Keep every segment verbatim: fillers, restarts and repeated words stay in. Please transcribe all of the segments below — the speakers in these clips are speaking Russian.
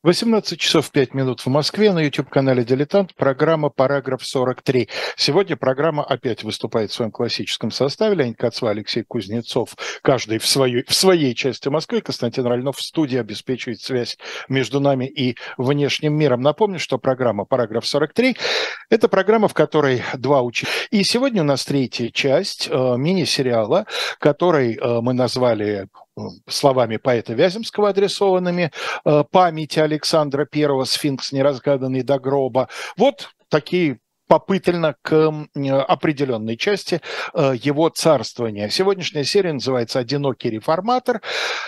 восемнадцать часов пять минут в Москве, на YouTube-канале «Дилетант», программа «Параграф сорок три». Сегодня программа опять выступает в своем классическом составе. Леонид Кацва, Алексей Кузнецов, каждый в своей, в своей части Москвы. Константин Ральнов в студии обеспечивает связь между нами и внешним миром. Напомню, что программа «Параграф сорок три» – это программа, в которой два учителя. И сегодня у нас третья часть э, мини-сериала, который э, мы назвали словами поэта Вяземского адресованными, «Память Александра Первого. Сфинкс, неразгаданный до гроба». Вот такие попытально к определенной части его царствования. Сегодняшняя серия называется «Одинокий реформатор».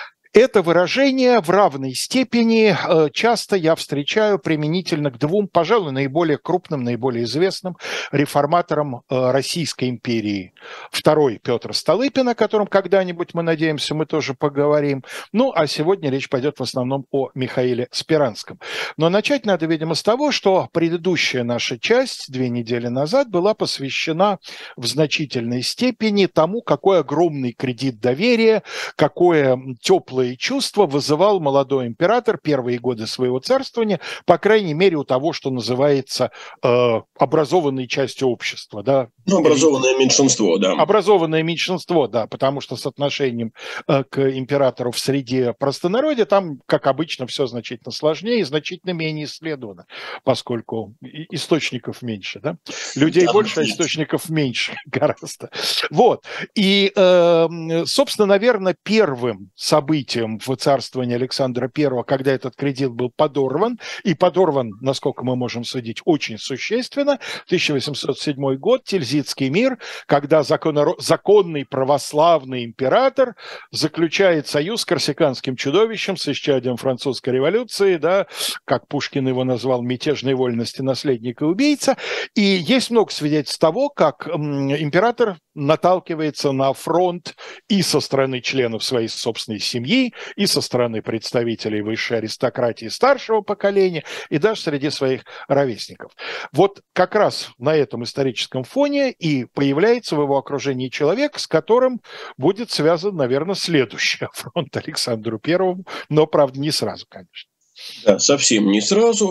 Это выражение в равной степени часто я встречаю применительно к двум, пожалуй, наиболее крупным, наиболее известным реформаторам Российской империи. Второй – Петр Столыпин, о котором когда-нибудь, мы надеемся, мы тоже поговорим. Ну, а сегодня речь пойдет в основном о Михаиле Спиранском. Но начать надо, видимо, с того, что предыдущая наша часть две недели назад была посвящена в значительной степени тому, какой огромный кредит доверия, какое теплое и чувства вызывал молодой император первые годы своего царствования, по крайней мере, у того, что называется э, образованной частью общества. Да? Ну, образованное меньшинство, да. Образованное меньшинство, да, потому что с отношением э, к императору в среде простонародья там, как обычно, все значительно сложнее и значительно менее исследовано, поскольку источников меньше, да? Людей да, больше, а источников меньше гораздо. Вот. И, э, собственно, наверное, первым событием в царствовании Александра Первого, когда этот кредит был подорван, и подорван, насколько мы можем судить, очень существенно, тысяча восемьсот седьмой год, Тильзитский мир, когда законно, законный православный император заключает союз с корсиканским чудовищем, с исчадием французской революции, да, как Пушкин его назвал, мятежной вольности наследник и убийца. И есть много свидетельств того, как император наталкивается на фронт и со стороны членов своей собственной семьи, и со стороны представителей высшей аристократии старшего поколения, и даже среди своих ровесников. Вот как раз на этом историческом фоне и появляется в его окружении человек, с которым будет связан, наверное, следующий фронт Александру Первому, но, правда, не сразу, конечно. Да, совсем не сразу.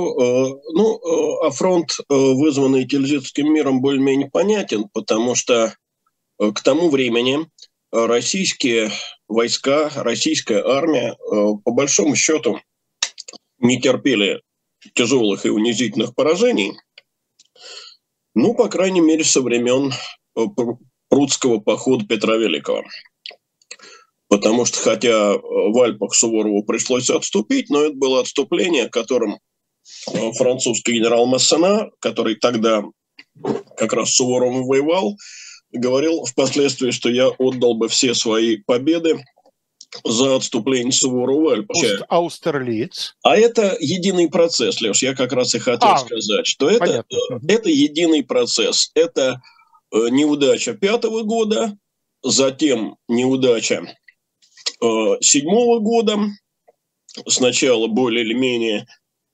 Ну, а фронт, вызванный Тильзитским миром, более-менее понятен, потому что к тому времени российские войска, российская армия, по большому счету, не терпели тяжелых и унизительных поражений, ну, по крайней мере, со времен Прудского похода Петра Великого. Потому что, хотя в Альпах Суворову пришлось отступить, но это было отступление, которым французский генерал Массена, который тогда как раз с Суворовым воевал, говорил впоследствии, что я отдал бы все свои победы за отступление Суворова в Альпах. Аустерлиц. А это единый процесс, Леш, я как раз и хотел а, сказать, что это, это единый процесс. Это неудача пятого года, затем неудача э, седьмого года, сначала более или менее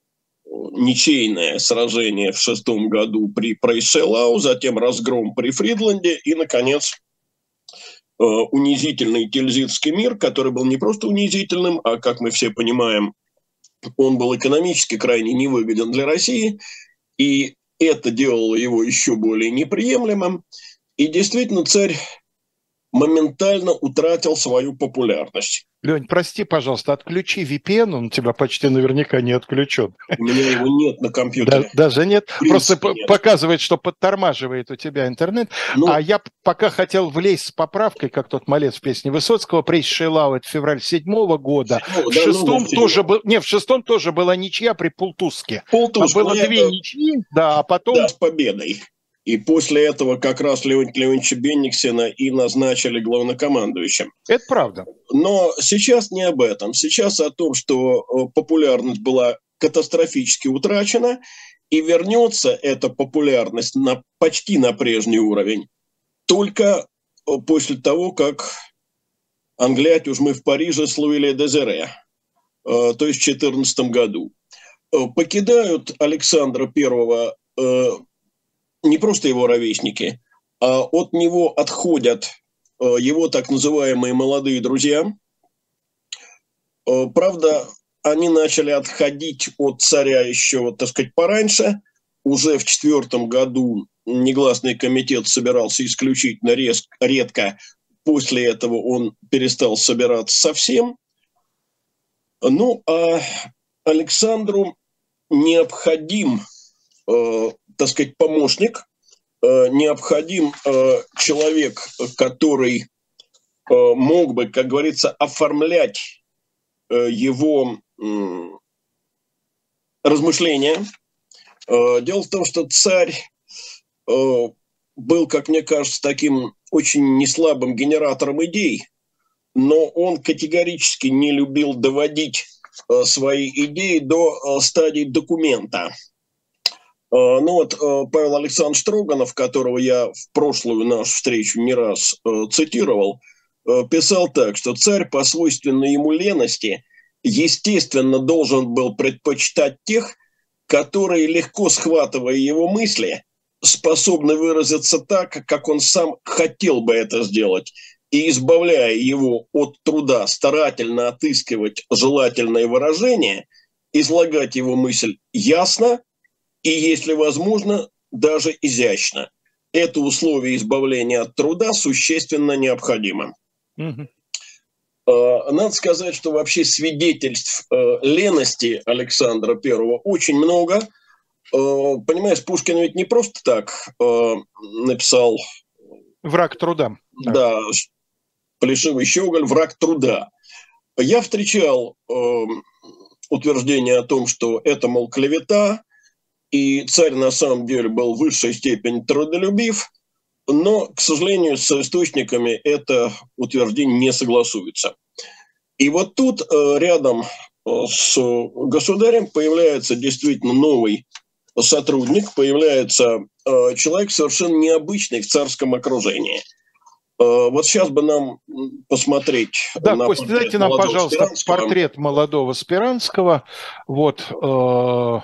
ничейное сражение в шестом году при Прейшелау, затем разгром при Фридланде и, наконец, э, унизительный Тильзитский мир, который был не просто унизительным, а, как мы все понимаем, он был экономически крайне невыгоден для России, и это делало его еще более неприемлемым. И действительно, царь моментально утратил свою популярность. Лень, прости, пожалуйста, отключи ви пи эн, он у тебя почти наверняка не отключен. У меня его нет на компьютере. Да, даже нет? Просто нет. Показывает, что подтормаживает у тебя интернет. Ну, а я пока хотел влезть с поправкой, как тот малец в песне Высоцкого, «Прейшелау» — это февраль седьмого года. Седьмого, в, да, шестом ну, тоже был, не, в шестом тоже была ничья при Пултуске. Пултуск, было две это... ничьи, да, а потом... Да, с победой. И после этого как раз Леонтия Леонидовича Бенниксена и назначили главнокомандующим. Это правда. Но сейчас не об этом. Сейчас о том, что популярность была катастрофически утрачена, и вернется эта популярность на, почти на прежний уровень только после того, как «Англиать уж мы в Париже с Луи Дезире», то есть в две тысячи четырнадцатом году. Покидают Александра Первого не просто его ровесники, а от него отходят его так называемые молодые друзья. Правда, они начали отходить от царя еще, так сказать, пораньше. Уже в четвертом году негласный комитет собирался исключительно рез- редко. После этого он перестал собираться совсем. Ну, а Александру необходим, э, так сказать, помощник, э, необходим э, человек, который э, мог бы, как говорится, оформлять э, его э, размышления. Э, дело в том, что царь э, был, как мне кажется, таким очень неслабым генератором идей, но он категорически не любил доводить э, свои идеи до э, стадии документа. Э, ну вот э, Павел Александрович Строганов, которого я в прошлую нашу встречу не раз э, цитировал, э, писал так, что царь по свойственной ему лености естественно должен был предпочитать тех, которые, легко схватывая его мысли, способны выразиться так, как он сам хотел бы это сделать, и, избавляя его от труда старательно отыскивать желательные выражения, излагать его мысль ясно и, если возможно, даже изящно. Это условие избавления от труда существенно необходимо. Mm-hmm. Надо сказать, что вообще свидетельств лености Александра Первого очень много. Понимаешь, Пушкин ведь не просто так написал... «Враг труда». Да, «Плешивый щеголь, враг труда». Я встречал утверждение о том, что это, мол, клевета, и царь на самом деле был в высшей степени трудолюбив, но, к сожалению, с источниками это утверждение не согласуется. И вот тут рядом с государем появляется действительно новый сотрудник, появляется человек совершенно необычный в царском окружении. Вот сейчас бы нам посмотреть... Да, на Кость, дайте нам, пожалуйста, портрет молодого Спиранского. Вот... Э-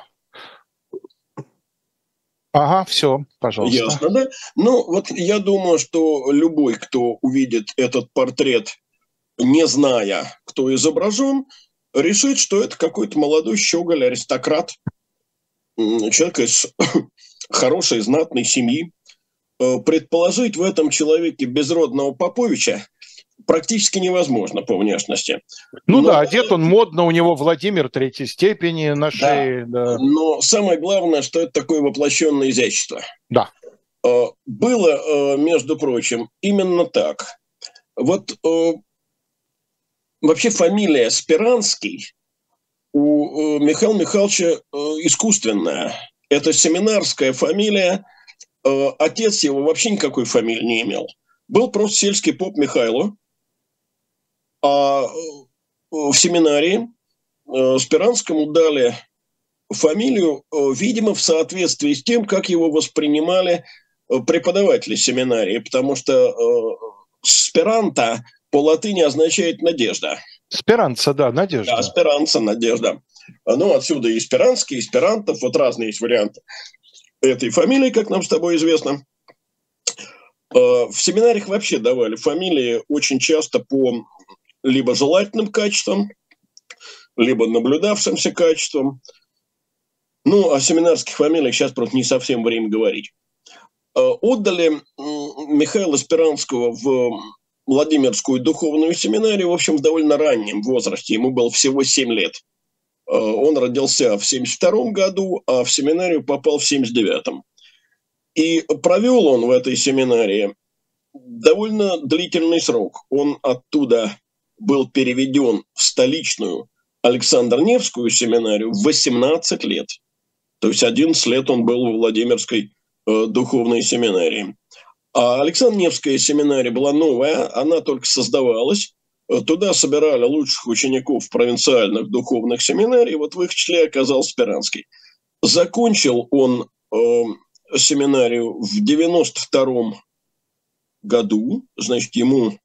Ага, все, пожалуйста. Ясно, да? Ну, вот я думаю, что любой, кто увидит этот портрет, не зная, кто изображен, решит, что это какой-то молодой щеголь, аристократ, человек из хорошей, знатной семьи. Предположить в этом человеке безродного Поповича практически невозможно по внешности. Ну но, да, одет он модно, у него Владимир третьей степени на шее. Да, да. Но самое главное, что это такое воплощенное изящество. Да. Было, между прочим, именно так. Вот вообще фамилия Спиранский у Михаила Михайловича искусственная. Это семинарская фамилия. Отец его вообще никакой фамилии не имел. Был просто сельский поп Михайло. А в семинарии Спиранскому дали фамилию, видимо, в соответствии с тем, как его воспринимали преподаватели семинарии, потому что спиранта по латыни означает «надежда». Спиранца, да, надежда. Да, спиранца, надежда. Ну, отсюда и спиранский, и спирантов, вот разные есть варианты этой фамилии, как нам с тобой известно. В семинариях вообще давали фамилии очень часто по либо желательным качествам, либо наблюдавшимся качествам. Ну, о семинарских фамилиях сейчас просто не совсем время говорить. Отдали Михаила Спиранского в Владимирскую духовную семинарию, в общем, в довольно раннем возрасте. Ему было всего семь лет. Он родился в семьдесят втором году, а в семинарию попал в семьдесят девятом. И провел он в этой семинарии довольно длительный срок. Он оттуда был переведен в столичную Александр-Невскую семинарию в восемнадцать лет. То есть одиннадцать лет он был в Владимирской э, духовной семинарии. А Александр-Невская семинария была новая, она только создавалась. Туда собирали лучших учеников провинциальных духовных семинарий. Вот в их числе оказался Спиранский. Закончил он э, семинарию в девяносто втором году. Значит, ему,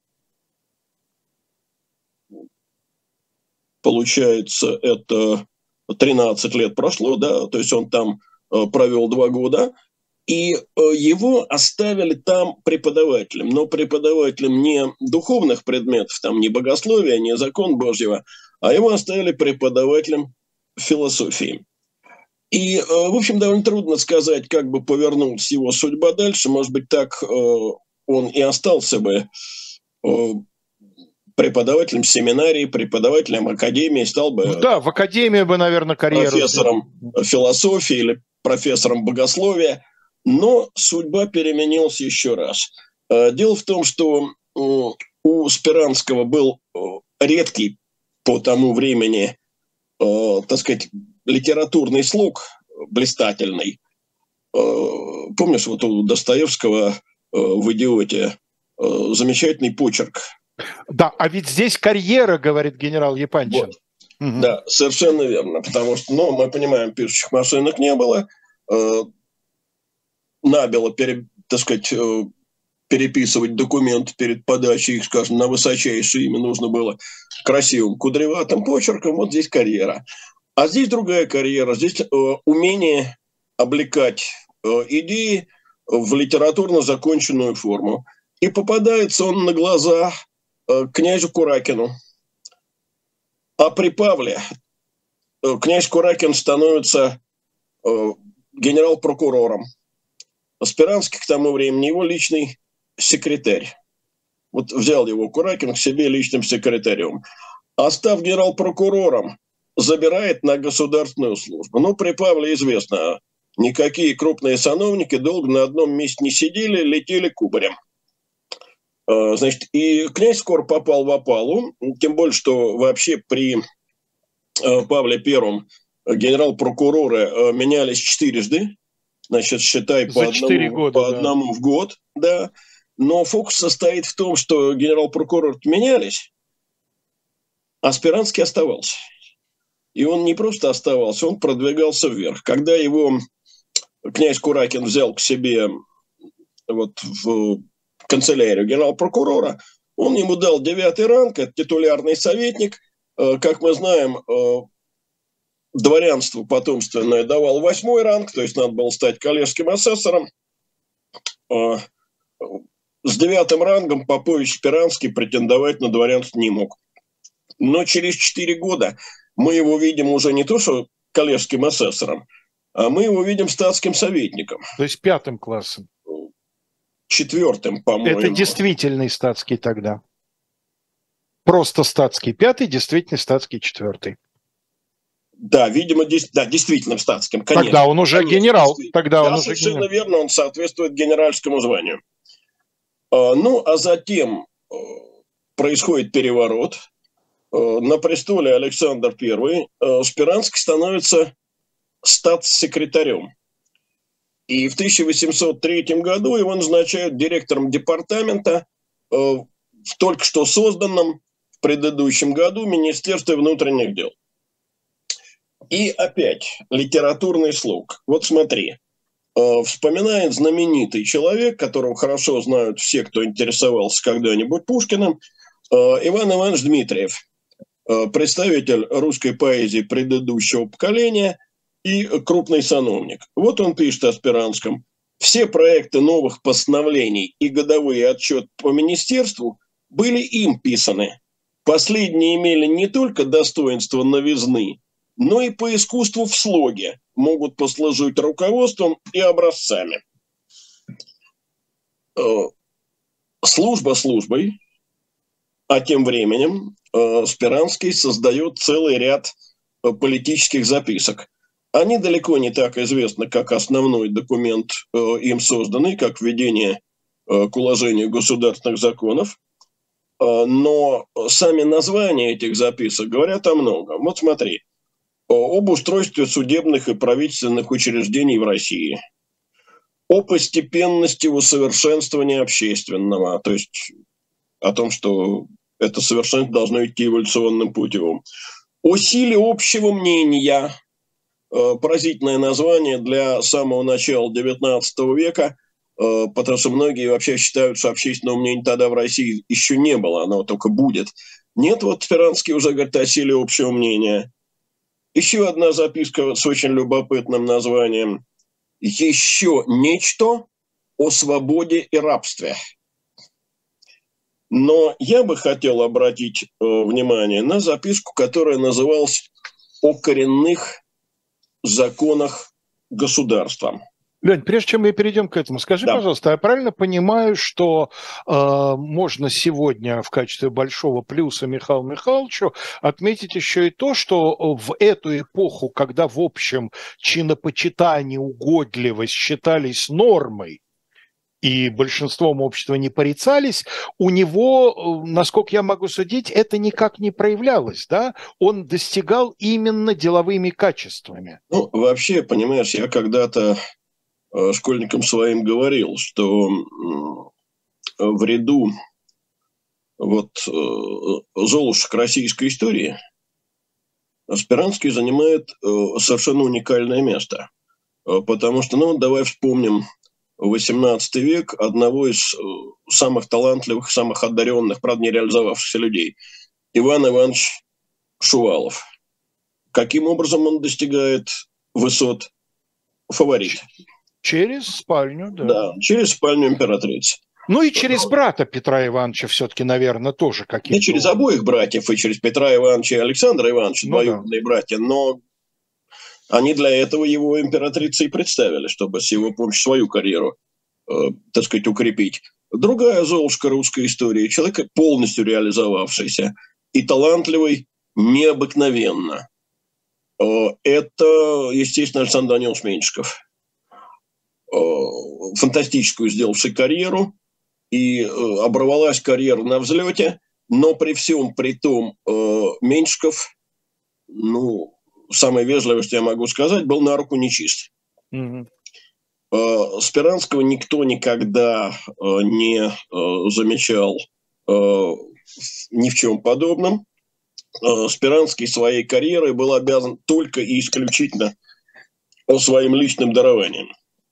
получается, это тринадцать лет прошло, да, то есть он там э, провел два года. И его оставили там преподавателем, но преподавателем не духовных предметов, там не богословия, не закон Божьего, а его оставили преподавателем философии. И, в общем, довольно трудно сказать, как бы повернулась его судьба дальше. Может быть, так он и остался бы преподавателем семинарии, преподавателем академии, стал бы... Да, в академии бы, наверное, карьеру... Профессором философии или профессором богословия. Но судьба переменилась еще раз. Дело в том, что у Спиранского был редкий по тому времени, так сказать, литературный слог блистательный. Помнишь, вот у Достоевского в «Идиоте» замечательный почерк. Да, а ведь здесь карьера, говорит генерал Епанчин. Вот. Угу. Да, совершенно верно, потому что, ну, мы понимаем, пишущих машинок не было, набело, пере, так сказать, переписывать документы перед подачей их, скажем, на высочайшее имя нужно было красивым, кудреватым почерком, вот здесь карьера. А здесь другая карьера, здесь э, умение облекать э, идеи в литературно законченную форму. И попадается он на глаза э, князю Куракину. А при Павле э, князь Куракин становится э, генерал-прокурором. Спиранский к тому времени его личный секретарь. Вот взял его Куракин к себе личным секретарем. А став генерал-прокурором, забирает на государственную службу. Ну, при Павле известно, никакие крупные сановники долго на одном месте не сидели, летели кубарем. Значит, и князь скоро попал в опалу, тем более, что вообще при Павле Первом генерал-прокуроры менялись четырежды, значит, считай, по, одному, года, по да. одному в год, да. Но фокус состоит в том, что генерал-прокуроры менялись, а Спиранский оставался. И он не просто оставался, он продвигался вверх. Когда его князь Куракин взял к себе вот в канцелярию генерал-прокурора, он ему дал девятый ранг, это титулярный советник. Как мы знаем, дворянству потомственное давал восьмой ранг, то есть надо было стать коллежским асессором. С девятым рангом Попович Спиранский претендовать на дворянство не мог. Но через четыре года мы его видим уже не то, что коллежским асессором, а мы его видим статским советником. То есть пятым классом. Четвертым, по-моему. Это действительный статский тогда. Просто статский пятый, действительно статский четвертый. Да, видимо, да, действительно статским, конечно. Тогда он уже конечно, генерал. Тогда да, он уже совершенно генерал. верно, он соответствует генеральскому званию. Ну, а затем происходит переворот. На престоле Александр Первый, Спиранский становится статс-секретарем. И в тысяча восемьсот третьем году его назначают директором департамента в только что созданном в предыдущем году Министерстве внутренних дел. И опять литературный слог. Вот смотри, вспоминает знаменитый человек, которого хорошо знают все, кто интересовался когда-нибудь Пушкиным, Иван Иванович Дмитриев. Представитель русской поэзии предыдущего поколения и крупный сановник. Вот он пишет о Спиранском. Все проекты новых постановлений и годовые отчеты по министерству были им писаны. Последние имели не только достоинство новизны, но и по искусству в слоге могут послужить руководством и образцами. Служба службой, а тем временем Спиранский создает целый ряд политических записок. Они далеко не так известны, как основной документ им созданный, как введение к уложению государственных законов. Но сами названия этих записок говорят о многом. Вот смотри. Об устройстве судебных и правительственных учреждений в России. О постепенности усовершенствования общественного. То есть о том, что это совершенство должно идти эволюционным путем. О силе общего мнения. Поразительное название для самого начала девятнадцатого века, потому что многие вообще считают, что общественного мнения тогда в России еще не было, оно только будет. Нет, вот Спиранский уже говорит о силе общего мнения. Еще одна записка с очень любопытным названием «Еще нечто о свободе и рабстве». Но я бы хотел обратить э, внимание на записку, которая называлась «О коренных законах государства». Лень, прежде чем мы перейдем к этому, скажи, Да. пожалуйста, я правильно понимаю, что э, можно сегодня в качестве большого плюса Михаилу Михайловичу отметить еще и то, что в эту эпоху, когда в общем чинопочитание, угодливость считались нормой, и большинством общества не порицались, у него, насколько я могу судить, это никак не проявлялось, да? Он достигал именно деловыми качествами. Ну, вообще, понимаешь, я когда-то э, школьникам своим говорил, что э, в ряду вот э, золушек российской истории Спиранский занимает э, совершенно уникальное место. Э, потому что, ну, давай вспомним восемнадцатый век, одного из самых талантливых, самых одаренных, правда, не реализовавшихся людей, Иван Иванович Шувалов. Каким образом он достигает высот? Фаворит. Через спальню, да. Да, через спальню императрицы. Ну и через брата Петра Ивановича все-таки, наверное, тоже каким-то... И через обоих братьев, и через Петра Ивановича и Александра Ивановича, ну, двоюродные да. братья, но... Они для этого его императрицей представили, чтобы с его помощью свою карьеру, э, так сказать, укрепить. Другая золушка русской истории, человек полностью реализовавшийся и талантливый необыкновенно. Э, это, естественно, Александр Данилович Меньшиков. Э, фантастическую сделавший карьеру, и э, оборвалась карьера на взлете, но при всем при том э, Меньшиков, ну... самой вежливой, что я могу сказать, был на руку нечист. Mm-hmm. Спиранского никто никогда не замечал ни в чем подобном. Спиранский своей карьерой был обязан только и исключительно своим личным дарованием.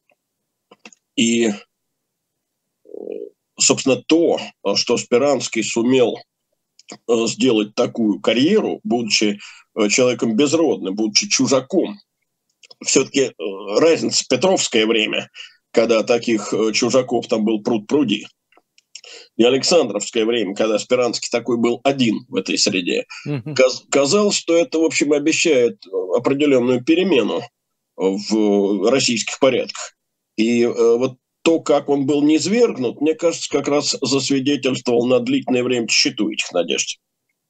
И, собственно, то, что Спиранский сумел сделать такую карьеру, будучи человеком безродным, будучи чужаком. Все-таки разница Петровское время, когда таких чужаков там был пруд-пруди, и Александровское время, когда Спиранский такой был один в этой среде. Mm-hmm. Казалось, что это, в общем, обещает определенную перемену в российских порядках. И вот то, как он был низвергнут, мне кажется, как раз засвидетельствовал на длительное время тщету этих надежд.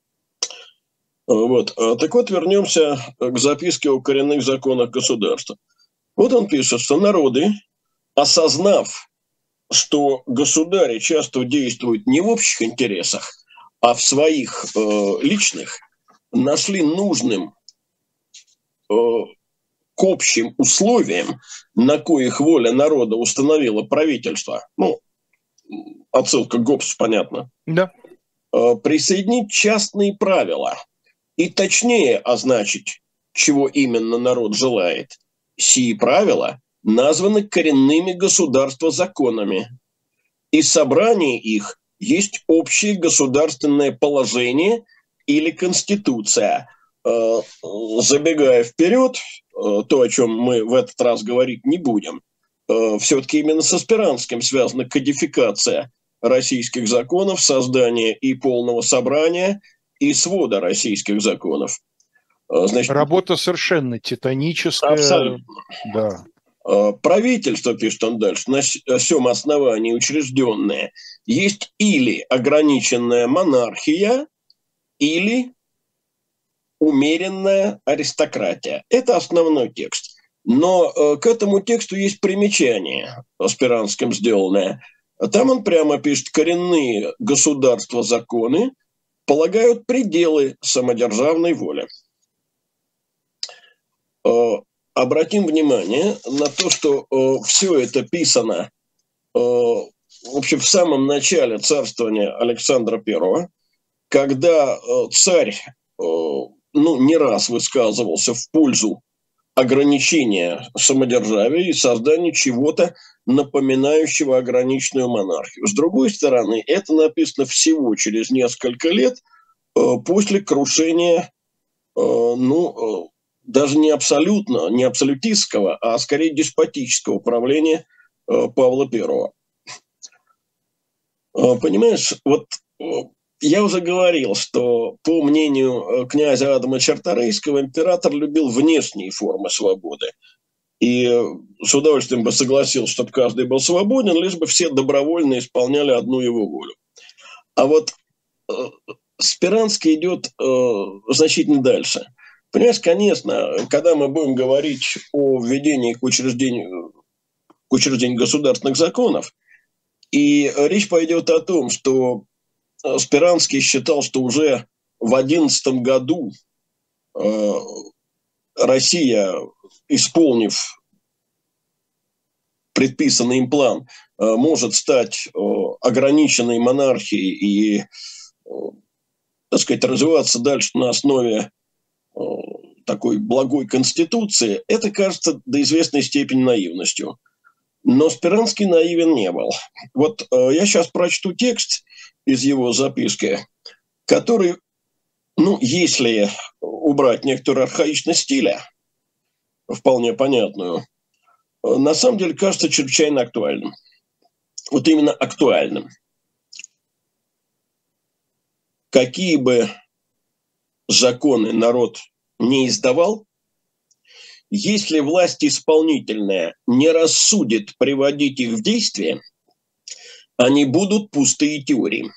Вот. Так вот, вернемся к записке о коренных законах государства. Вот он пишет, что народы, осознав, что государи часто действуют не в общих интересах, а в своих э, личных, нашли нужным э, к общим условиям, на коих воля народа установила правительство, ну, отсылка к Гоббсу, понятно, да. э, присоединить частные правила и точнее означить, чего именно народ желает. Сии правила названы коренными государства законами, и собрание их есть общее государственное положение или конституция. Забегая вперед, то, о чем мы в этот раз говорить не будем, все-таки именно со Спиранским связана кодификация российских законов, создание и полного собрания, и свода российских законов. Значит, работа совершенно титаническая. Абсолютно. Да. Правительство, пишет он дальше, на всем основании учрежденное, есть или ограниченная монархия, или умеренная аристократия. Это основной текст. Но к этому тексту есть примечание, Спиранским сделанное. Там он прямо пишет: коренные государства законы полагают пределы самодержавной воли. Обратим внимание на то, что все это писано в общем, в самом начале царствования Александра Первого, когда царь ну, не раз высказывался в пользу ограничения самодержавия и создания чего-то, напоминающего ограниченную монархию. С другой стороны, это написано всего через несколько лет после крушения, ну, даже не абсолютно, не абсолютистского, а скорее деспотического правления Павла Первого. Понимаешь, вот я уже говорил, что, по мнению князя Адама Чарторийского, император любил внешние формы свободы. И с удовольствием бы согласился, чтобы каждый был свободен, лишь бы все добровольно исполняли одну его волю. А вот э, Спиранский идет э, значительно дальше. Понимаешь, конечно, когда мы будем говорить о введении к учреждению, к учреждению государственных законов, и речь пойдет о том, что Спиранский считал, что уже в одиннадцатом году э, Россия, исполнив предписанный им план, э, может стать э, ограниченной монархией и, э, так сказать, развиваться дальше на основе э, такой благой конституции, это кажется до известной степени наивностью. Но Спиранский наивен не был. Вот э, я сейчас прочту текст из его записки, который, ну, если убрать некоторую архаичность стиля, вполне понятную, на самом деле кажется чрезвычайно актуальным. Вот именно актуальным. Какие бы законы народ не издавал, если власть исполнительная не рассудит приводить их в действие, они будут пустые теории.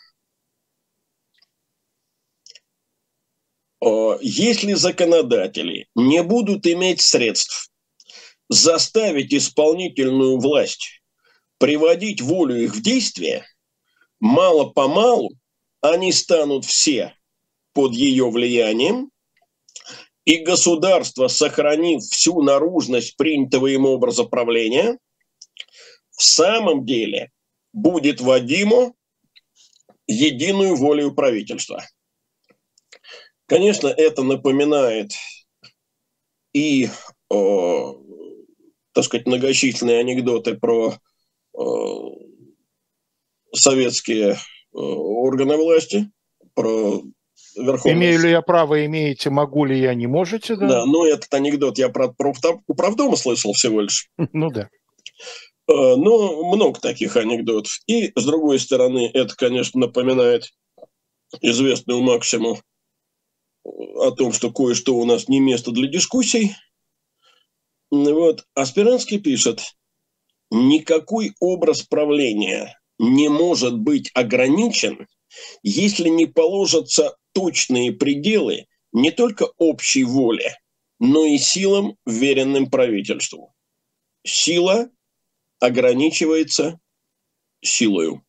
Если законодатели не будут иметь средств заставить исполнительную власть приводить волю их в действие, мало-помалу они станут все под ее влиянием, и государство, сохранив всю наружность принятого им образа правления, в самом деле будет водимо единую волею правительства. Конечно, это напоминает и, э, так сказать, многочисленные анекдоты про э, советские э, органы власти, про верховную... Имею ли я право, имеете, могу ли я, не можете, да? Да, но этот анекдот я про, про управдома слышал всего лишь. Ну да. Но много таких анекдотов. И, с другой стороны, это, конечно, напоминает известную максиму о том, что кое-что у нас не место для дискуссий. Вот. А Спиранский пишет: никакой образ правления не может быть ограничен, если не положатся точные пределы не только общей воле, но и силам, веренным правительству. Сила ограничивается силою.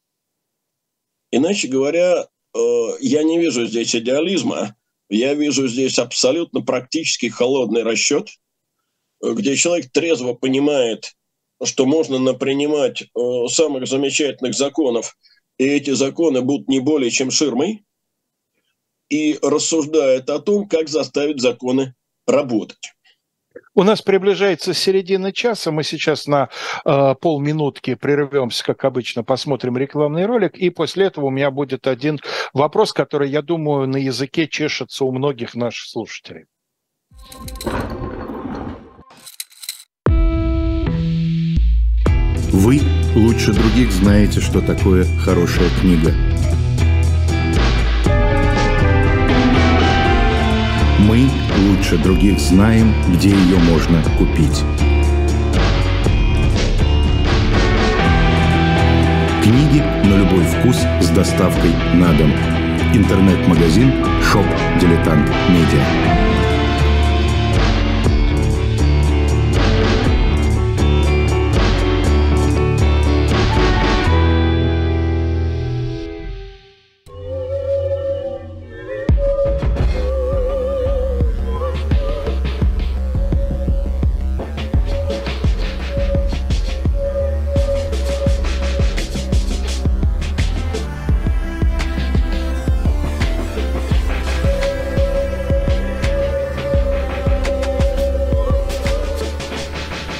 Иначе говоря, я не вижу здесь идеализма, я вижу здесь абсолютно практически холодный расчет, где человек трезво понимает, что можно напринимать самых замечательных законов, и эти законы будут не более чем ширмой, и рассуждает о том, как заставить законы работать. У нас приближается середина часа, мы сейчас на э, полминутки прервемся, как обычно, посмотрим рекламный ролик, и после этого у меня будет один вопрос, который, я думаю, на языке чешется у многих наших слушателей. Вы лучше других знаете, что такое хорошая книга. Мы лучше других знаем, где ее можно купить. Книги на любой вкус с доставкой на дом. Интернет-магазин Shop Дилетант Медиа.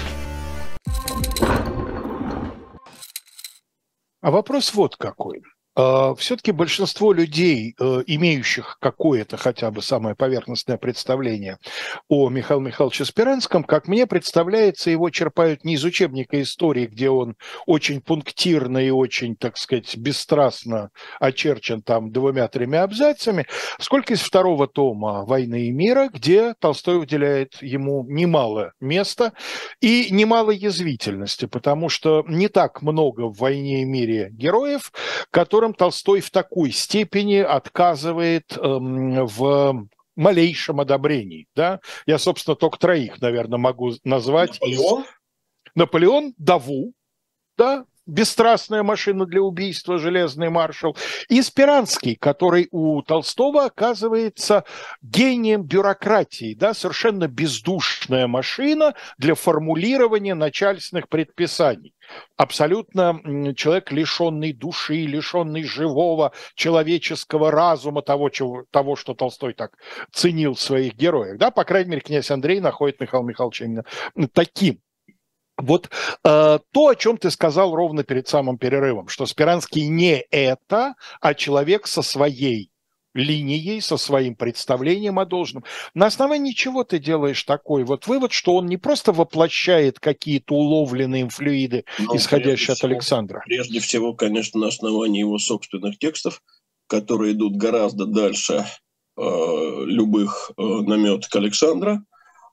А вопрос вот какой. Все-таки большинство людей, имеющих какое-то хотя бы самое поверхностное представление о Михаиле Михайловиче Спиранском, как мне представляется, его черпают не из учебника истории, где он очень пунктирно и очень, так сказать, бесстрастно очерчен там двумя-тремя абзацами, сколько из второго тома «Войны и мира», где Толстой уделяет ему немало места и немало язвительности, потому что не так много в «Войне и мире» героев, которые Толстой в такой степени отказывает эм, в малейшем одобрении. Да? Я, собственно, только троих, наверное, могу назвать. Наполеон? Наполеон, Даву, да, бесстрастная машина для убийства, железный маршал, и Спиранский, который у Толстого оказывается гением бюрократии, да, совершенно бездушная машина для формулирования начальственных предписаний. Абсолютно человек, лишенный души, лишенный живого человеческого разума, того, чего, того, что Толстой так ценил в своих героях. Да? По крайней мере, князь Андрей находит Михаила Михайловича именно таким. Вот э, то, о чем ты сказал ровно перед самым перерывом, что Спиранский не это, а человек со своей линией, со своим представлением о должном. На основании чего ты делаешь такой вот вывод, что он не просто воплощает какие-то уловленные им флюиды, ну, исходящие от всего, Александра? Прежде всего, конечно, на основании его собственных текстов, которые идут гораздо дальше э, любых э, наметок Александра.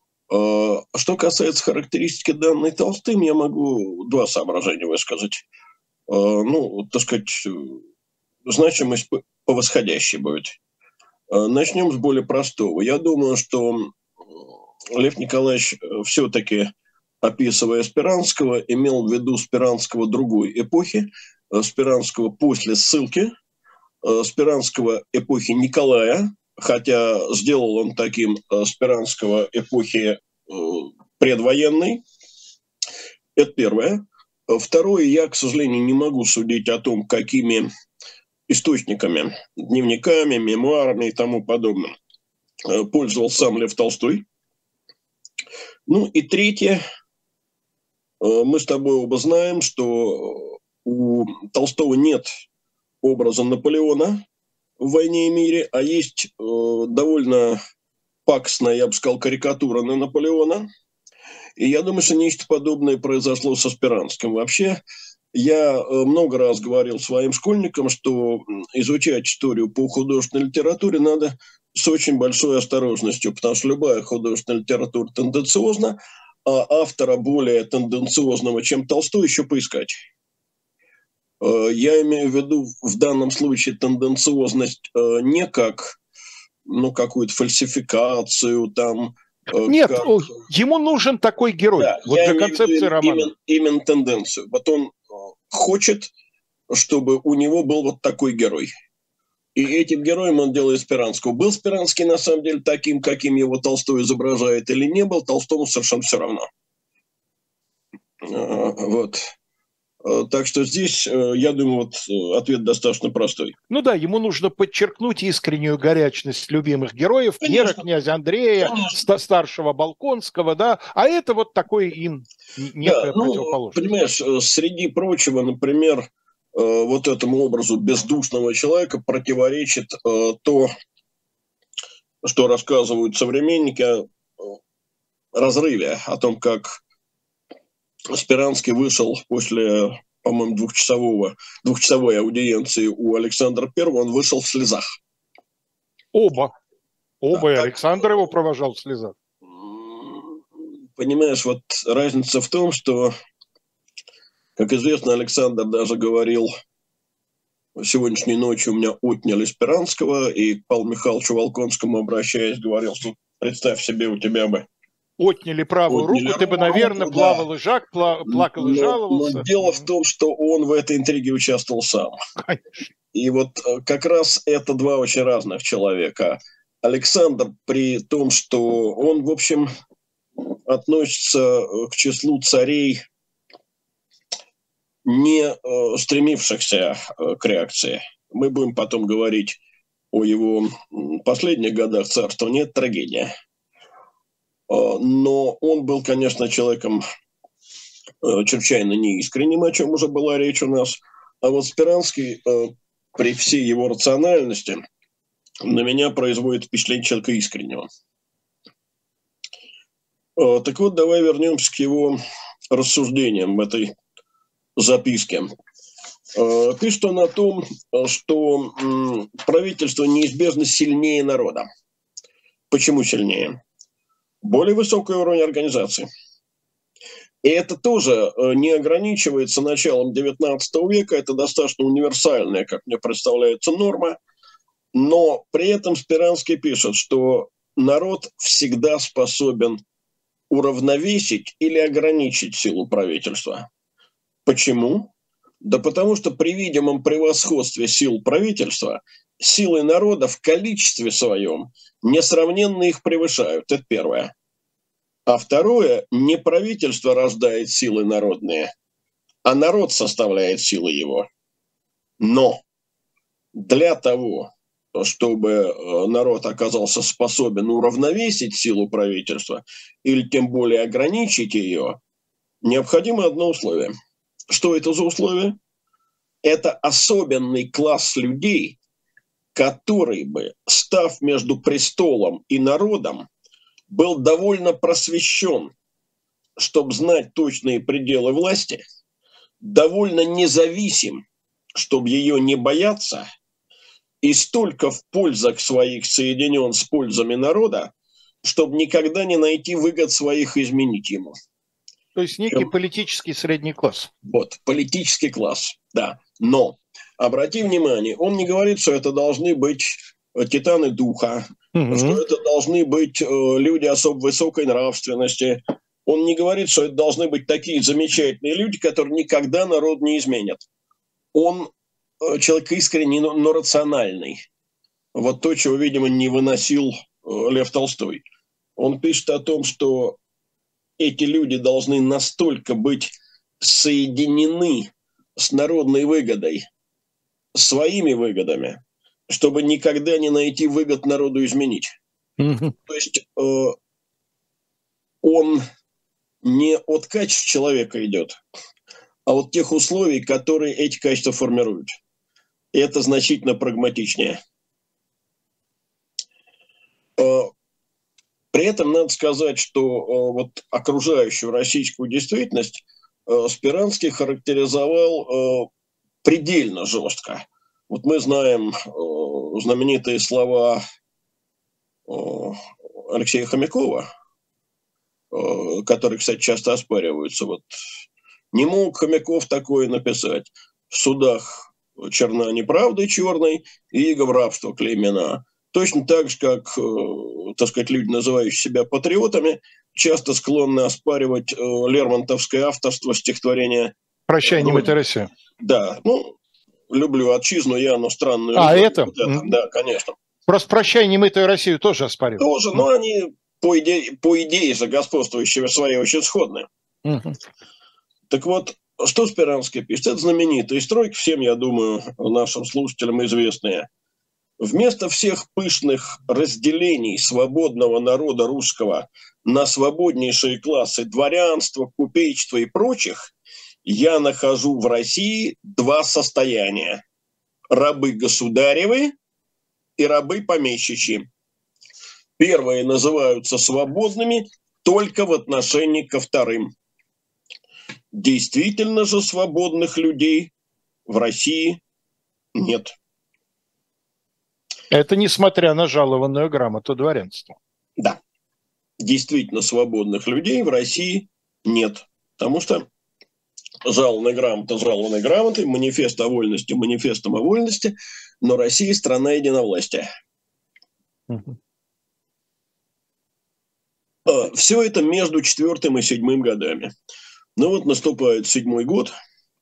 Что касается характеристики данной Толстым, я могу два соображения высказать. Ну, так сказать, значимость по восходящей будет. Начнем с более простого. Я думаю, что Лев Николаевич все-таки, описывая Спиранского, имел в виду Спиранского другой эпохи, Спиранского после ссылки, Спиранского эпохи Николая, хотя сделал он таким Спиранского эпохи предвоенной. Это первое. Второе, я, к сожалению, не могу судить о том, какими источниками, дневниками, мемуарами и тому подобным пользовался сам Лев Толстой. Ну и третье, мы с тобой оба знаем, что у Толстого нет образа Наполеона в «Войне и мире», а есть э, довольно пакостная, я бы сказал, карикатура на Наполеона. И я думаю, что нечто подобное произошло со Спиранским. Вообще, я много раз говорил своим школьникам, что изучать историю по художественной литературе надо с очень большой осторожностью, потому что любая художественная литература тенденциозна, а автора более тенденциозного, чем Толстой, еще поискать. Я имею в виду в данном случае тенденциозность не как, ну, какую-то фальсификацию там. Нет, как... ему нужен такой герой. Да, вот для концепции романа. Именно, именно тенденцию. Вот он хочет, чтобы у него был вот такой герой. И этим героем он делает Спиранского. Был Спиранский на самом деле таким, каким его Толстой изображает, или не был, Толстому совершенно все равно. Вот. Так что здесь, я думаю, вот ответ достаточно простой. Ну да, ему нужно подчеркнуть искреннюю горячность любимых героев, Пьера, князя Андрея, ста- старшего Болконского, да, а это вот такой им некая да, противоположность. Ну, понимаешь, среди прочего, например, вот этому образу бездушного человека противоречит то, что рассказывают современники о разрыве, о том, как Спиранский вышел после, по-моему, двухчасового, двухчасовой аудиенции у Александра Первого, он вышел в слезах. Оба. Оба, да, и так, Александр его провожал в слезах. Понимаешь, вот разница в том, что, как известно, Александр даже говорил, сегодняшней ночью у меня отняли Спиранского, и к Павлу Михайловичу Волконскому, обращаясь, говорил, что представь себе, у тебя бы отняли правую отняли руку, ты бы, наверное, руку, плавал да. и жак, пла- плакал и но, жаловался. Но дело в том, что он в этой интриге участвовал сам. Конечно. И вот как раз это два очень разных человека. Александр, при том, что он, в общем, относится к числу царей, не стремившихся к реакции. Мы будем потом говорить о его последних годах царствования, это трагедия. Но он был, конечно, человеком чрезвычайно неискренним, о чем уже была речь у нас. А вот Спиранский при всей его рациональности, на меня производит впечатление человека искреннего. Так вот, давай вернемся к его рассуждениям в этой записке. Пишет он о том, что правительство неизбежно сильнее народа. Почему сильнее? Более высокий уровень организации. И это тоже не ограничивается началом девятнадцатого века, это достаточно универсальная, как мне представляется, норма. Но при этом Спиранский пишет, что народ всегда способен уравновесить или ограничить силу правительства. Почему? Да потому что при видимом превосходстве сил правительства силы народа в количестве своем несравненно их превышают. Это первое. А второе, не правительство рождает силы народные, а народ составляет силы его. Но для того, чтобы народ оказался способен уравновесить силу правительства или тем более ограничить ее, необходимо одно условие. Что это за условие? Это особенный класс людей, который бы, став между престолом и народом, был довольно просвещен, чтобы знать точные пределы власти, довольно независим, чтобы ее не бояться, и столько в пользах своих соединен с пользами народа, чтобы никогда не найти выгод своих изменить ему. То есть некий Чем... политический средний класс. Вот, политический класс, да. Но, обрати внимание, он не говорит, что это должны быть титаны духа, угу. что это должны быть э, люди особо высокой нравственности. Он не говорит, что это должны быть такие замечательные люди, которые никогда народ не изменят. Он э, человек искренний, но, но рациональный. Вот то, чего, видимо, не выносил э, Лев Толстой. Он пишет о том, что эти люди должны настолько быть соединены с народной выгодой, своими выгодами, чтобы никогда не найти выгод народу изменить. Mm-hmm. То есть э, он не от качеств человека идет, а от тех условий, которые эти качества формируют. И это значительно прагматичнее. Э, При этом надо сказать, что э, вот окружающую российскую действительность э, Спиранский характеризовал э, предельно жестко. Вот мы знаем э, знаменитые слова э, Алексея Хомякова, э, которые, кстати, часто оспариваются. Вот, не мог Хомяков такое написать. В судах черна неправда черной, и иго в рабство клеймена. Точно так же, как, э, так сказать, люди, называющие себя патриотами, часто склонны оспаривать э, лермонтовское авторство стихотворения «Прощай, немытая Россия». Да, ну, люблю отчизну я, но странную. А, это? Вот это? Да, конечно. Просто «Прощай, немытую Россию» тоже оспаривают. Тоже, но они по идее, по идее же господствующие свои очень сходны. Uh-huh. Так вот, что Спиранский пишет? Это знаменитые стройки, всем, я думаю, нашим слушателям известные. Вместо всех пышных разделений свободного народа русского на свободнейшие классы дворянства, купечества и прочих, я нахожу в России два состояния. Рабы государевы и рабы помещичьи. Первые называются свободными только в отношении ко вторым. Действительно же свободных людей в России нет. Это несмотря на жалованную грамоту дворянства. Да. Действительно свободных людей в России нет. Потому что жалованная грамота жалованной грамотой, манифест о вольности манифестом о вольности, но Россия – страна единовластия. Угу. Все это между четвертым и седьмым годами. Ну вот наступает седьмой год,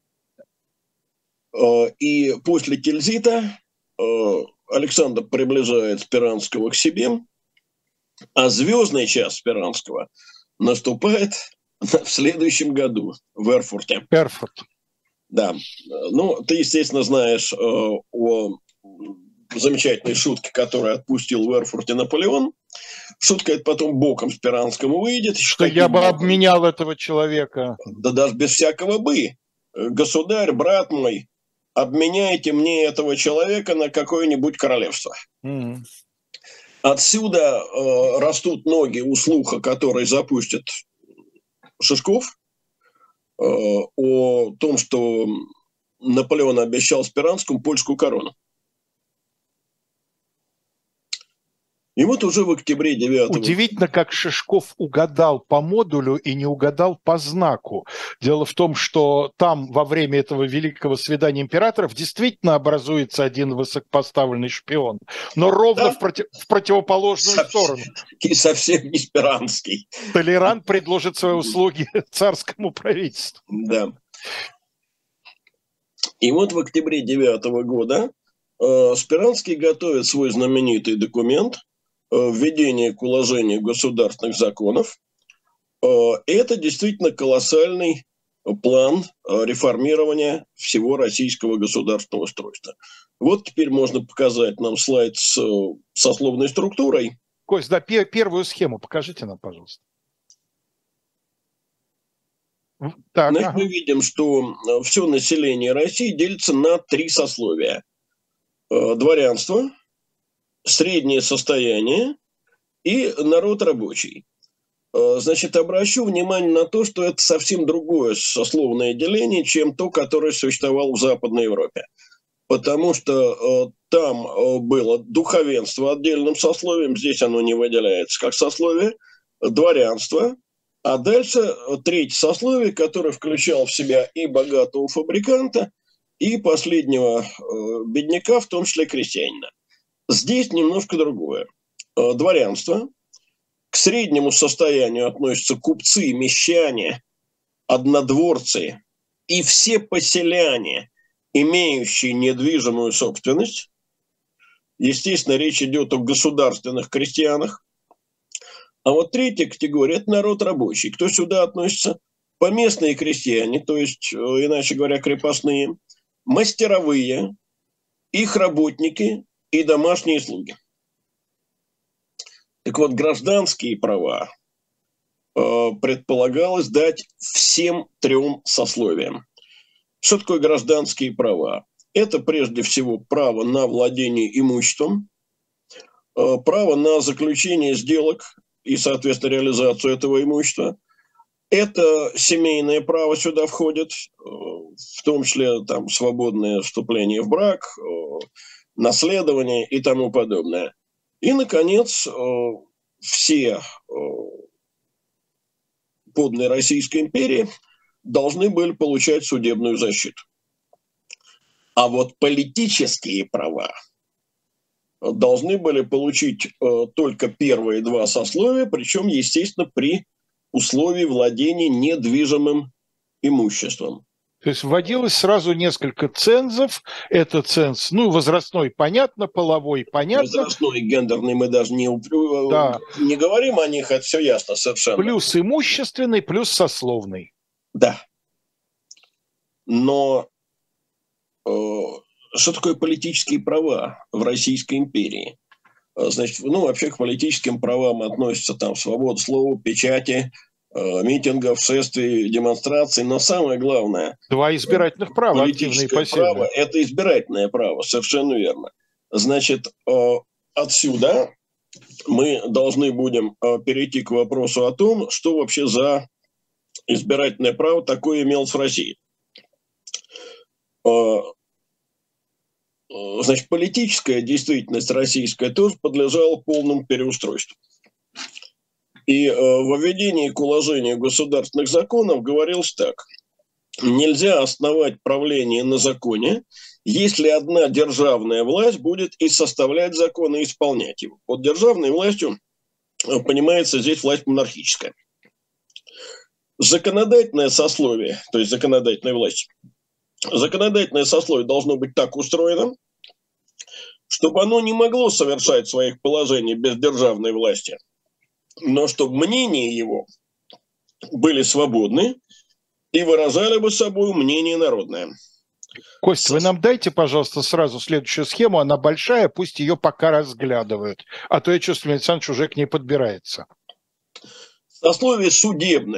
и после Тильзита Александр приближает Спиранского к себе, а звездный час Спиранского наступает в следующем году в Эрфурте. Эрфурт. Да. Ну, ты, естественно, знаешь э, о замечательной шутке, которую отпустил в Эрфурте Наполеон. Шутка это потом боком Спиранскому выйдет. Что я бы боком обменял этого человека. Да даже без всякого «бы». Государь, брат мой, обменяйте мне этого человека на какое-нибудь королевство. Mm-hmm. Отсюда э, растут ноги у слуха, который запустит Шишков, э, о том, что Наполеон обещал Спиранскому польскую корону. И вот уже в октябре девятого... Удивительно, как Шишков угадал по модулю и не угадал по знаку. Дело в том, что там во время этого великого свидания императоров действительно образуется один высокопоставленный шпион, но ровно да? в, против... в противоположную совсем, сторону. И совсем не Спиранский. Толерант предложит свои услуги царскому правительству. Да. И вот в октябре девятого года э, Спиранский готовит свой знаменитый документ «Введение к уложению государственных законов». Это действительно колоссальный план реформирования всего российского государственного устройства. Вот теперь можно показать нам слайд с сословной структурой. Кость, да, первую схему покажите нам, пожалуйста. Так, Значит, ага. Мы видим, что все население России делится на три сословия. Дворянство, среднее состояние и народ рабочий. Значит, обращу внимание на то, что это совсем другое сословное деление, чем то, которое существовало в Западной Европе. Потому что там было духовенство отдельным сословием, здесь оно не выделяется как сословие, дворянство, а дальше третье сословие, которое включало в себя и богатого фабриканта, и последнего бедняка, в том числе крестьянина. Здесь немножко другое. Дворянство. К среднему состоянию относятся купцы, мещане, однодворцы и все поселяне, имеющие недвижимую собственность. Естественно, речь идет о государственных крестьянах. А вот третья категория – это народ рабочий. Кто сюда относится? Поместные крестьяне, то есть, иначе говоря, крепостные, мастеровые, их работники – и домашние слуги. Так вот, гражданские права э, предполагалось дать всем трем сословиям. Что такое гражданские права? Это прежде всего право на владение имуществом, э, право на заключение сделок и, соответственно, реализацию этого имущества. Это семейное право сюда входит, э, в том числе там, свободное вступление в брак, э, наследование и тому подобное. И, наконец, все подданные Российской империи должны были получать судебную защиту. А вот политические права должны были получить только первые два сословия, причем, естественно, при условии владения недвижимым имуществом. То есть вводилось сразу несколько цензов. Это ценз, ну, возрастной, понятно, половой, понятно. Возрастной, гендерный мы даже не, да. не говорим о них, это все ясно совершенно. Плюс имущественный, плюс сословный. Да. Но э, что такое политические права в Российской империи? Значит, ну, вообще к политическим правам относятся там свобода слова, печати, митингов, шествий, демонстраций, но самое главное... Два избирательных права, активные и пассивные. Право, это избирательное право, совершенно верно. Значит, отсюда мы должны будем перейти к вопросу о том, что вообще за избирательное право такое имелось в России. Значит, политическая действительность российская тоже подлежала полному переустройству. И э, во введении к уложению государственных законов говорилось так. Нельзя основать правление на законе, если одна державная власть будет и составлять законы, и исполнять его. Под державной властью э, понимается здесь власть монархическая. Законодательное сословие, то есть законодательная власть, законодательное сословие должно быть так устроено, чтобы оно не могло совершать своих положений без державной власти, но чтобы мнения его были свободны и выражали бы собой мнение народное. Костя, вы нам дайте, пожалуйста, сразу следующую схему. Она большая, пусть ее пока разглядывают. А то я чувствую, Александр уже к ней подбирается. Сословие судебное.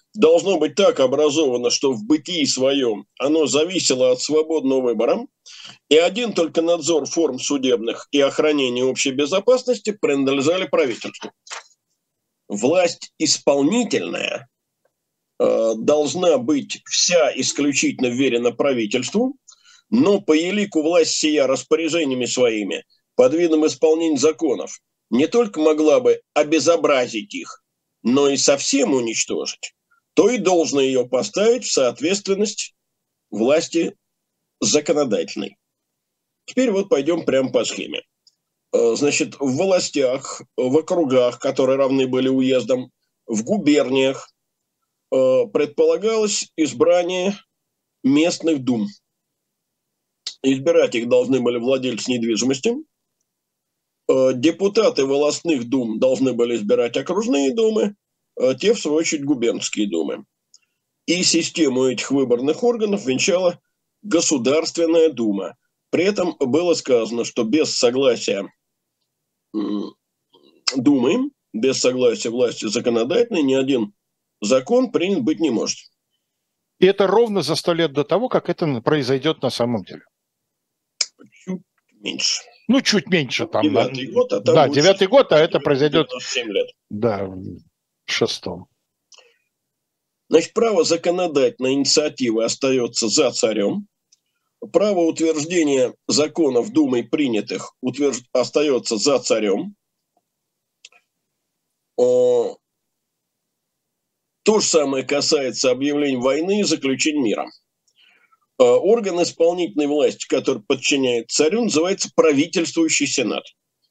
должно быть так образовано, что в бытии своем оно зависело от свободного выбора, и один только надзор форм судебных и охранение общей безопасности принадлежали правительству. Власть исполнительная э, должна быть вся исключительно верена правительству, но по елику власть сия распоряжениями своими под видом исполнения законов не только могла бы обезобразить их, но и совсем уничтожить, то и должна ее поставить в соответственность власти законодательной. Теперь вот пойдем прямо по схеме. Значит, в властях, в округах, которые равны были уездам, в губерниях предполагалось избрание местных дум. Избирать их должны были владельцы недвижимости. Депутаты волостных дум должны были избирать окружные думы, те, в свою очередь, губернские думы. И систему этих выборных органов венчала Государственная дума. При этом было сказано, что без согласия Думы, без согласия власти законодательной, ни один закон принят быть не может. И это ровно за сто лет до того, как это произойдет на самом деле. Чуть меньше. Ну, чуть меньше. Там, девятый год, а там да, девятый год, а это произойдет семь лет. Да, в шестом. Значит, право законодательной инициативы остается за царем. Право утверждения законов Думой принятых утвержд... остается за царем. О... То же самое касается объявления войны и заключения мира. Орган исполнительной власти, который подчиняет царю, называется правительствующий сенат.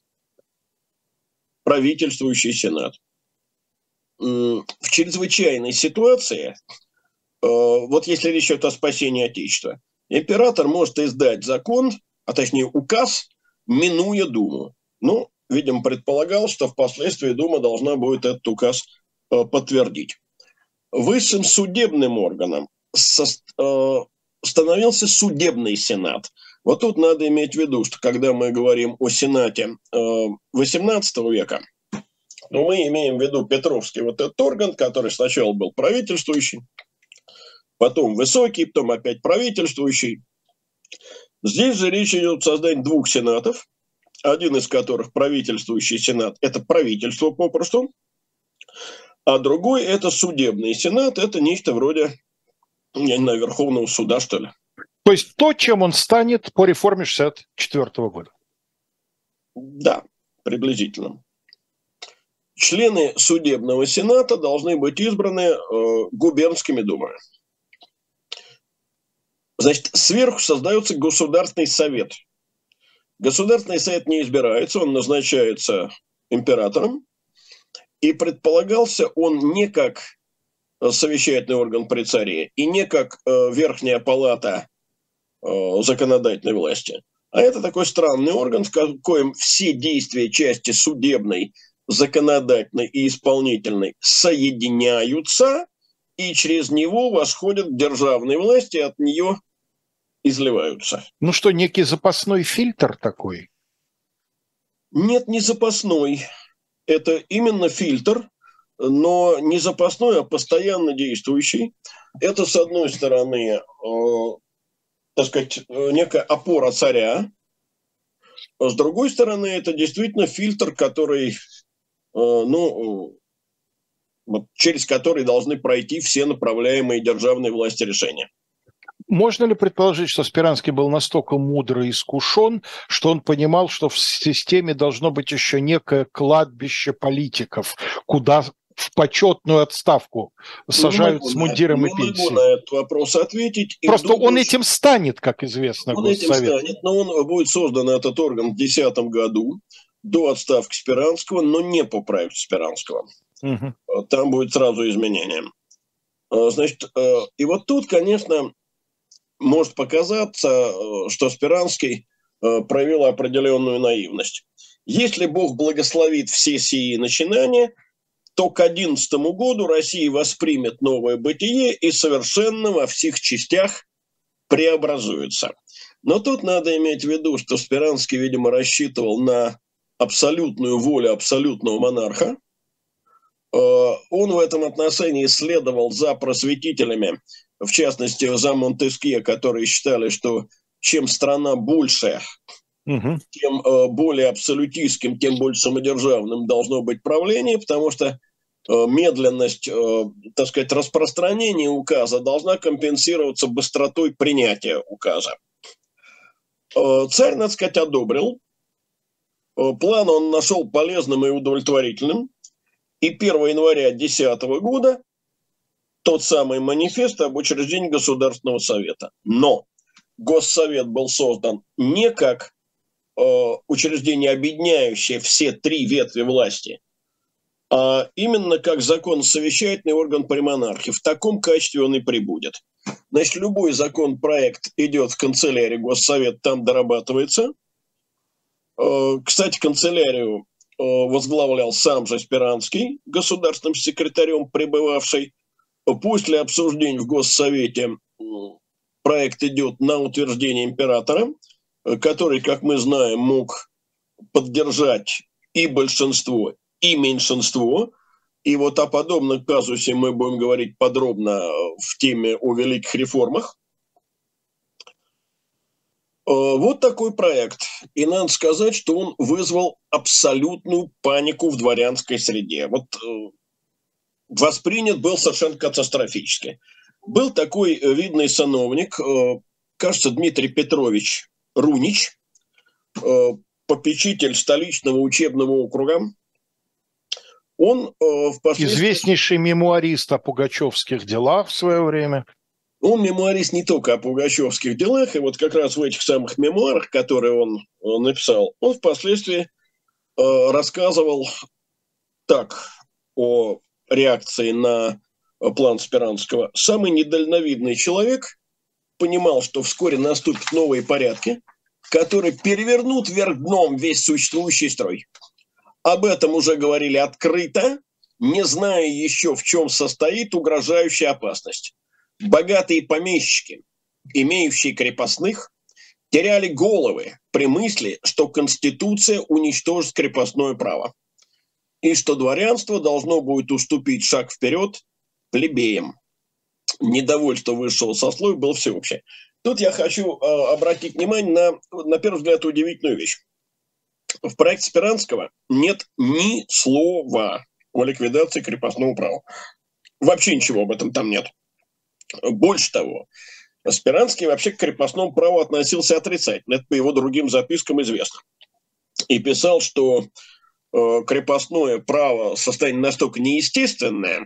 Правительствующий сенат. В чрезвычайной ситуации, вот если речь идет о спасении Отечества, император может издать закон, а точнее указ, минуя Думу. Ну, видимо, предполагал, что впоследствии Дума должна будет этот указ подтвердить. Высшим судебным органом становился судебный сенат. Вот тут надо иметь в виду, что когда мы говорим о сенате восемнадцатого века, но мы имеем в виду Петровский вот этот орган, который сначала был правительствующий, потом высокий, потом опять правительствующий. Здесь же речь идет о создании двух сенатов, один из которых правительствующий сенат – это правительство попросту, а другой – это судебный сенат, это нечто вроде, я не знаю, Верховного суда, что ли. То есть то, чем он станет по реформе шестьдесят четвёртого года. Да, приблизительно. Члены судебного сената должны быть избраны э, губернскими думами. Значит, сверху создается Государственный совет. Государственный совет не избирается, он назначается императором. И предполагался он не как совещательный орган при царе и не как э, верхняя палата э, законодательной власти, а это такой странный орган, в коем все действия части судебной, законодательной и исполнительной соединяются и через него восходят к державной власти и от нее изливаются. Ну что, некий запасной фильтр такой? Нет, не запасной. Это именно фильтр, но не запасной, а постоянно действующий. Это, с одной стороны, э, так сказать, некая опора царя. С другой стороны, это действительно фильтр, который, э, ну, э, через который должны пройти все направляемые державной власти решения. Можно ли предположить, что Спиранский был настолько мудро и искушен, что он понимал, что в системе должно быть еще некое кладбище политиков, куда в почетную отставку сажают с мундиром и пенсией? Не могу на этот вопрос ответить. Просто думаю, он этим станет, как известно. Он этим станет, но он будет создан, этот орган, в две тысячи десятом году, до отставки Спиранского, но не по правительству Спиранского. Угу. Там будет сразу изменение. Значит, и вот тут, конечно, может показаться, что Спиранский проявил определенную наивность. Если Бог благословит все сии начинания, то к одиннадцатому году Россия воспримет новое бытие и совершенно во всех частях преобразуется. Но тут надо иметь в виду, что Спиранский, видимо, рассчитывал на абсолютную волю абсолютного монарха. Он в этом отношении следовал за просветителями, в частности, за Монтескье, которые считали, что чем страна больше, угу. тем более абсолютистским, тем больше самодержавным должно быть правление, потому что медленность, так сказать, распространения указа должна компенсироваться быстротой принятия указа. Царь, надо сказать, одобрил. План он нашел полезным и удовлетворительным. И первого января две тысячи десятого года тот самый манифест об учреждении Государственного совета. Но Госсовет был создан не как э, учреждение, объединяющее все три ветви власти, а именно как законно-совещательный орган при монархии. В таком качестве он и прибудет. Значит, любой законопроект идет в канцелярию Госсовет, там дорабатывается. Э, кстати, канцелярию возглавлял сам же Спиранский, государственным секретарем пребывавший. После обсуждения в Госсовете проект идет на утверждение императора, который, как мы знаем, мог поддержать и большинство, и меньшинство. И вот о подобном казусе мы будем говорить подробно в теме о великих реформах. Вот такой проект. И надо сказать, что он вызвал абсолютную панику в дворянской среде. Вот э, воспринят был совершенно катастрофически. Был такой видный сановник, э, кажется, Дмитрий Петрович Рунич, э, попечитель столичного учебного округа. Он э, впоследствии... Известнейший мемуарист о пугачевских делах в свое время. Он мемуарист не только о пугачевских делах, и вот как раз в этих самых мемуарах, которые он, он написал, он впоследствии э, рассказывал так о реакции на план Спиранского. Самый недальновидный человек понимал, что вскоре наступят новые порядки, которые перевернут вверх дном весь существующий строй. Об этом уже говорили открыто, не зная еще, в чем состоит угрожающая опасность. Богатые помещики, имеющие крепостных, теряли головы при мысли, что Конституция уничтожит крепостное право, и что дворянство должно будет уступить шаг вперед плебеям. Недовольство высшего сословия было всеобщее. Тут я хочу э, обратить внимание на, на первый взгляд, удивительную вещь. В проекте Спиранского нет ни слова о ликвидации крепостного права. Вообще ничего об этом там нет. Больше того, Спиранский вообще к крепостному праву относился отрицательно. Это по его другим запискам известно. И писал, что э, крепостное право состояние настолько неестественное,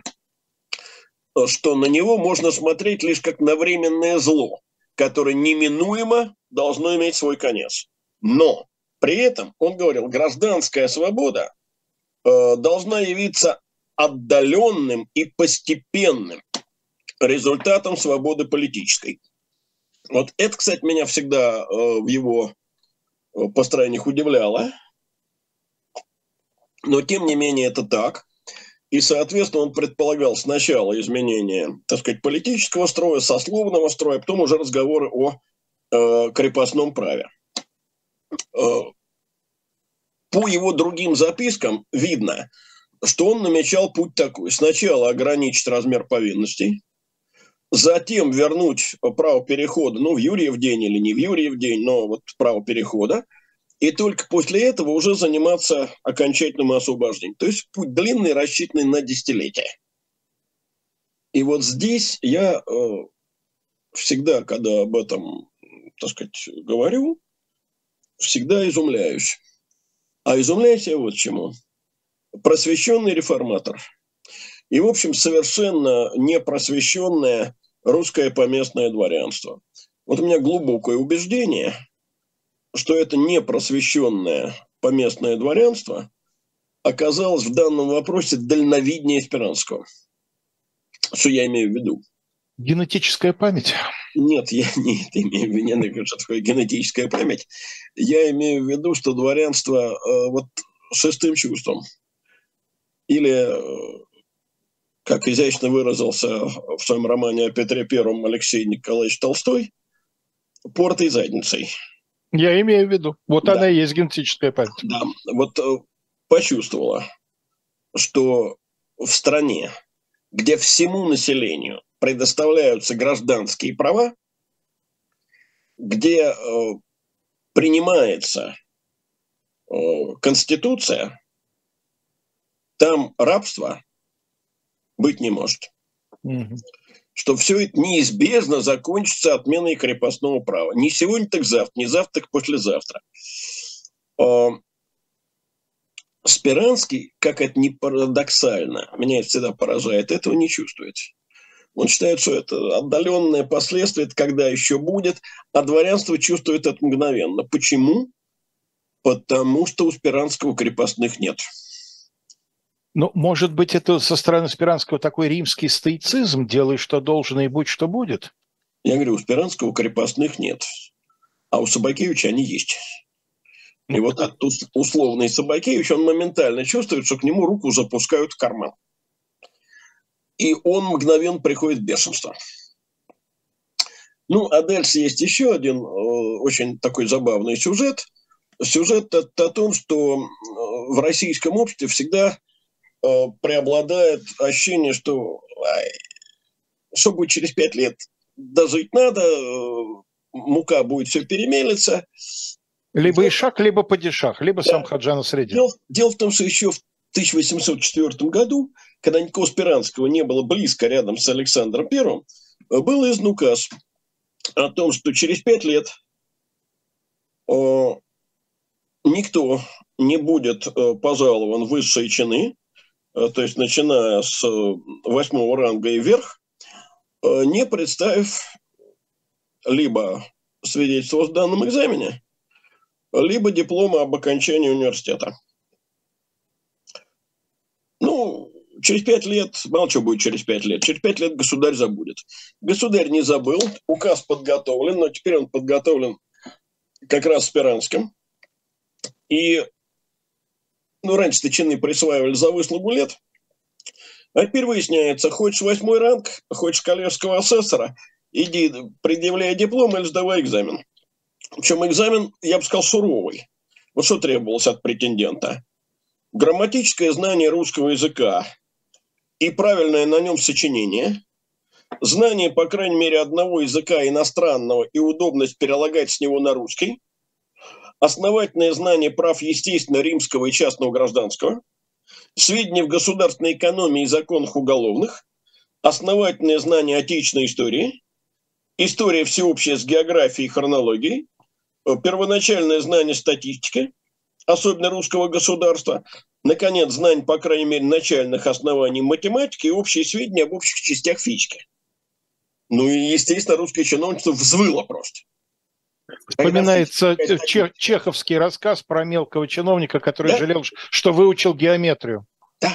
что на него можно смотреть лишь как на временное зло, которое неминуемо должно иметь свой конец. Но при этом, он говорил, гражданская свобода э, должна явиться отдаленным и постепенным результатом свободы политической. Вот это, кстати, меня всегда э, в его построениях удивляло. Но, тем не менее, это так. И, соответственно, он предполагал сначала изменение, так сказать, политического строя, сословного строя, а потом уже разговоры о э, крепостном праве. Э, по его другим запискам видно, что он намечал путь такой. Сначала ограничить размер повинностей, затем вернуть право перехода, ну, в Юрьев день или не в Юрьев день, но вот право перехода, и только после этого уже заниматься окончательным освобождением. То есть путь длинный, рассчитанный на десятилетия. И вот здесь я э, всегда, когда об этом, так сказать, говорю, всегда изумляюсь. А изумляюсь я вот чему. Просвещенный реформатор и, в общем, совершенно непросвещенное русское поместное дворянство. Вот у меня глубокое убеждение, что это непросвещенное поместное дворянство оказалось в данном вопросе дальновиднее Спиранского. Что я имею в виду? Генетическая память? Нет, я не это имею в виду, не что такое генетическая память. Я имею в виду, что дворянство э, вот шестым чувством. Или, как изящно выразился в своем романе о Петре Первом Алексей Николаевич Толстой, портой задницей. Я имею в виду. Вот да. Она и есть генетическая память. Да, вот почувствовала, что в стране, где всему населению предоставляются гражданские права, где э, принимается э, Конституция, там рабства быть не может. Mm-hmm. Что все это неизбежно закончится отменой крепостного права. Не сегодня, так завтра, не завтра, так послезавтра. Э, Спиранский, как это ни парадоксально, меня это всегда поражает, этого не чувствует. Он считает, что это отдаленное последствие, это когда еще будет, а дворянство чувствует это мгновенно. Почему? Потому что у Спиранского крепостных нет. Ну, может быть, это со стороны Спиранского такой римский стоицизм, делай, что должно, и будь, что будет? Я говорю, у Спиранского крепостных нет, а у Собакевича они есть. И вот этот условный Собакевич, он моментально чувствует, что к нему руку запускают в карман. И он мгновенно приходит в бешенство. Ну, а дальше есть еще один э, очень такой забавный сюжет. Сюжет о, о том, что в российском обществе всегда э, преобладает ощущение, что ай, что будет через пять лет, дожить надо, э, мука будет все перемелиться. Либо ишак, либо падишах, либо да. Сам Хаджа Насреддин. Дело, дело в том, что еще в тысяча восемьсот четвёртом году, когда никакого Спиранского не было близко рядом с Александром Первым, был издан указ о том, что через пять лет э, никто не будет э, пожалован в высшие чины, э, то есть начиная с э, восьмого ранга и вверх, э, не представив либо свидетельство о сданном экзамене, либо диплома об окончании университета. Ну, через пять лет, мало чего будет через пять лет, через пять лет государь забудет. Государь не забыл, указ подготовлен, но теперь он подготовлен как раз Спиранским. И, ну, раньше-то чины присваивали за выслугу лет, а теперь выясняется, хочешь восьмой ранг, хочешь коллежского асессора, иди, предъявляй диплом или сдавай экзамен. Причем экзамен, я бы сказал, суровый. Вот что требовалось от претендента? Грамматическое знание русского языка и правильное на нем сочинение, знание, по крайней мере, одного языка иностранного и удобность перелагать с него на русский, основательное знание прав, естественно, римского и частного гражданского, сведения в государственной экономии и законах уголовных, основательное знание отечественной истории, история всеобщая с географией и хронологией, первоначальное знание статистики, особенно русского государства, наконец, знание, по крайней мере, начальных оснований математики и общие сведения об общих частях физики. Ну и, естественно, русское чиновничество взвыло просто. Вспоминается чех, чеховский рассказ про мелкого чиновника, который да? жалел, что выучил геометрию. Да.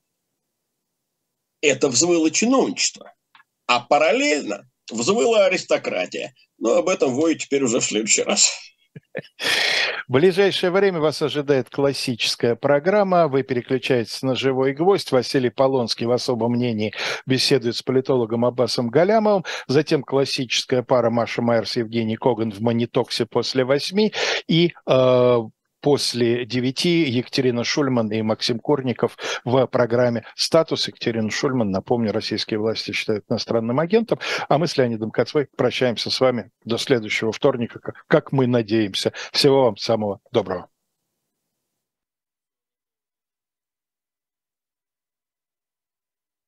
Это взвыло чиновничество. А параллельно взвыла аристократия. Но об этом вою теперь уже в следующий раз. В ближайшее время вас ожидает классическая программа. Вы переключаетесь на «Живой гвоздь». Василий Полонский в особом мнении беседует с политологом Аббасом Галямовым. Затем классическая пара Маша Майерс и Евгений Коган в «Монитоксе» после восьми. И э, после девяти Екатерина Шульман и Максим Корников в программе «Статус». Екатерина Шульман, напомню, российские власти считают иностранным агентом. А мы с Леонидом Кацвой прощаемся с вами до следующего вторника, как мы надеемся. Всего вам самого доброго.